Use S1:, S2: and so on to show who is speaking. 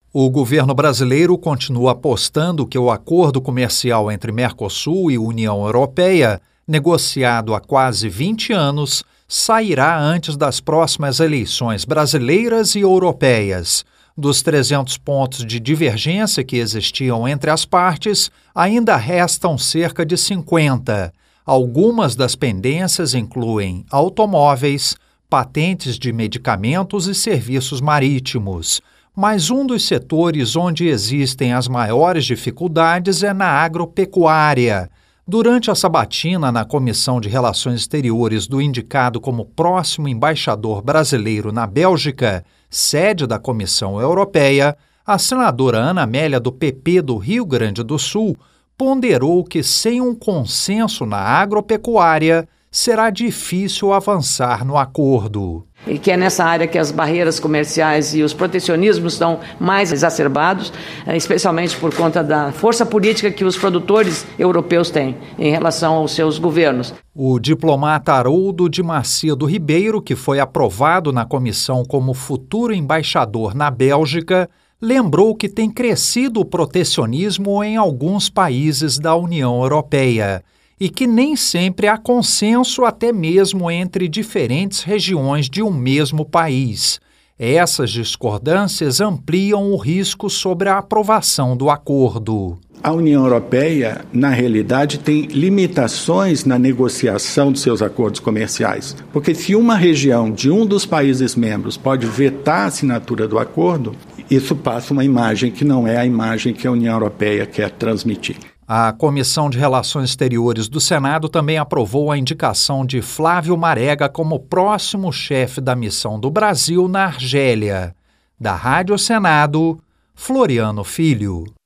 S1: O governo brasileiro continua apostando que o acordo comercial entre Mercosul e União Europeia, negociado há quase 20 anos, sairá antes das próximas eleições brasileiras e europeias. Dos 300 pontos de divergência que existiam entre as partes, ainda restam cerca de 50. Algumas das pendências incluem automóveis, patentes de medicamentos e serviços marítimos. Mas um dos setores onde existem as maiores dificuldades é na agropecuária. Durante a sabatina na Comissão de Relações Exteriores do indicado como próximo embaixador brasileiro na Bélgica, sede da Comissão Europeia, a senadora Ana Amélia do PP do Rio Grande do Sul ponderou que sem um consenso na agropecuária será difícil avançar no acordo.
S2: E que é nessa área que as barreiras comerciais e os protecionismos estão mais exacerbados, especialmente por conta da força política que os produtores europeus têm em relação aos seus governos.
S1: O diplomata Haroldo de Macedo Ribeiro, que foi aprovado na comissão como futuro embaixador na Bélgica, lembrou que tem crescido o protecionismo em alguns países da União Europeia e que nem sempre há consenso até mesmo entre diferentes regiões de um mesmo país. Essas discordâncias ampliam o risco sobre a aprovação do acordo.
S3: A União Europeia, na realidade, tem limitações na negociação dos seus acordos comerciais. Porque se uma região de um dos países membros pode vetar a assinatura do acordo, isso passa uma imagem que não é a imagem que a União Europeia quer transmitir.
S1: A Comissão de Relações Exteriores do Senado também aprovou a indicação de Flávio Marega como próximo chefe da missão do Brasil na Argélia. Da Rádio Senado, Floriano Filho.